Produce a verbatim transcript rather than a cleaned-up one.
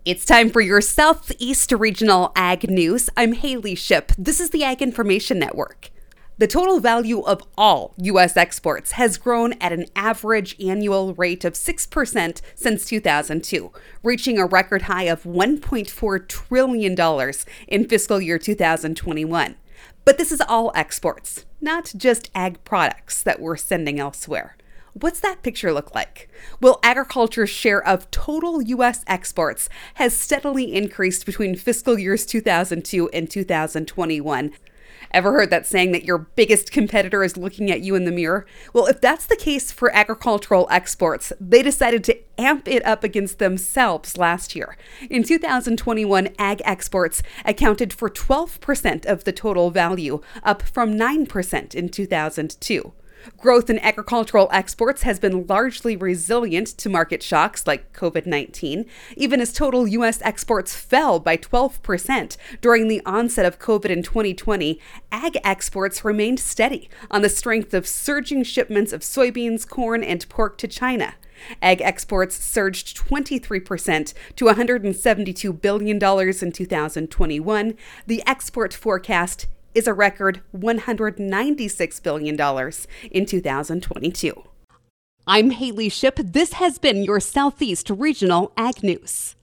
It's time for your Southeast Regional Ag News. I'm Haley Ship. This is the Ag Information Network. The total value of all U S exports has grown at an average annual rate of six percent since two thousand two, reaching a record high of one point four trillion dollars in fiscal year two thousand twenty-one. But this is all exports, not just ag products that we're sending elsewhere. What's that picture look like? Well, agriculture's share of total U S exports has steadily increased between fiscal years two thousand two and two thousand twenty-one. Ever heard that saying that your biggest competitor is looking at you in the mirror? Well, if that's the case for agricultural exports, they decided to amp it up against themselves last year. In two thousand twenty-one, ag exports accounted for twelve percent of the total value, up from nine percent in two thousand two. Growth in agricultural exports has been largely resilient to market shocks like covid nineteen, even as total U S exports fell by twelve percent during the onset of COVID in twenty twenty. Ag exports remained steady on the strength of surging shipments of soybeans, corn, and pork to China. Ag exports surged twenty-three percent to one hundred seventy-two billion dollars in two thousand twenty-one. The export forecast is a record one hundred ninety-six billion dollars in two thousand twenty-two. I'm Haley Ship. This has been your Southeast Regional Ag News.